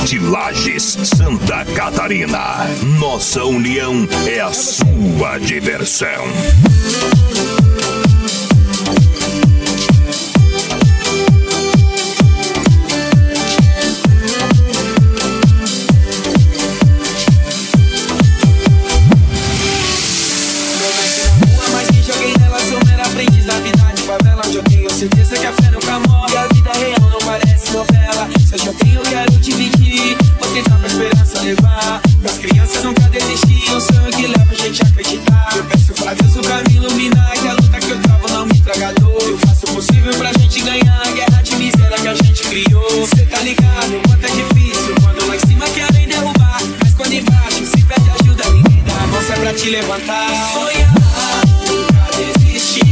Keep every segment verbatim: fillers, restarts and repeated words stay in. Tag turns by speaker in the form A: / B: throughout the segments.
A: de Lages, Santa Catarina. Nossa união é a sua diversão.
B: Certeza que a fé nunca morre, a vida real não parece novela. Se eu já tenho, quero dividir. Vou tentar pra esperança levar. Pras crianças nunca desistir. O sonho que leva a gente a acreditar. Eu peço pra Deus o caminho iluminar. Que a luta que eu travo não me traga dor. Eu faço o possível pra gente ganhar a guerra de miséria que a gente criou. Cê tá ligado, quanto é difícil quando lá em cima querem derrubar. Mas quando embaixo se pede ajuda, ninguém dá a mão se é pra te levantar. Sonhar, nunca desistir.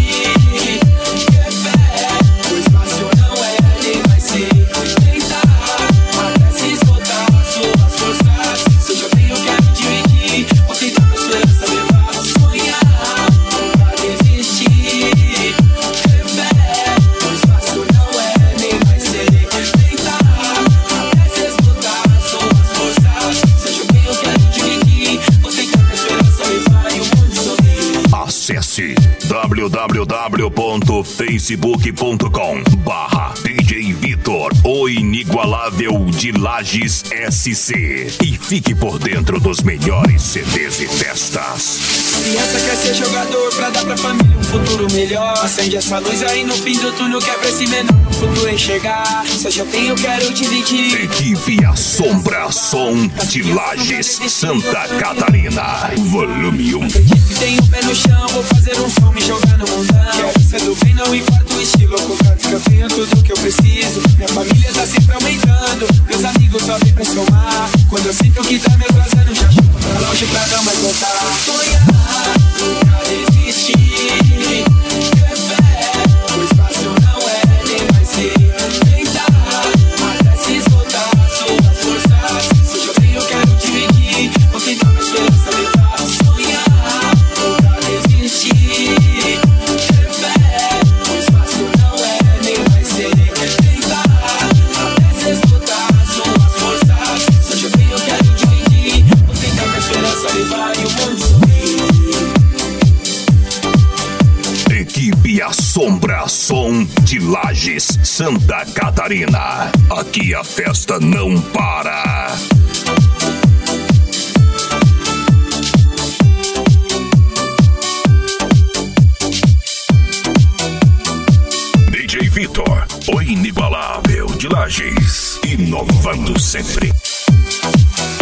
A: Acesse w w w ponto facebook ponto com barra D J Vitor, o inigualável de Lages S C, e fique por dentro dos melhores C Ds e festas.
B: Criança quer ser jogador pra dar pra família um futuro melhor. Acende essa luz aí no fim do túnel que é pra esse menor no futuro enxergar. Se eu já tenho, quero dividir.
A: Equipe Assombra Som de Lages, Santa Catarina, volume um.
B: Acredito que tenho o pé no chão, vou fazer um som, me jogar no mundão. Quero ser do bem, não importa o estilo. Com canto que eu tenho tudo que eu preciso. Minha família tá sempre aumentando, meus amigos só vêm pra somar. Quando eu sinto que tá me atrasando, já chuto pra longe pra não mais voltar. Sonhar, nunca desistir. Ter fé, pois fácil não é, nem vai ser. Tentar, até se esgotar suas forças. Se eu já tenho, quero dividir. Vou tentar pra esperança levar. Sonhar, nunca desistir. Ter fé, pois fácil não é, nem vai ser. Tentar, até se esgotar suas forças. Se eu já tenho, quero dividir. Vou tentar pra esperança levar e o mundo sorrir.
A: Equipe Assombra Som de Lages, Santa Catarina. Aqui a festa não para. D J Vitor, o inigualável de Lages, inovando sempre.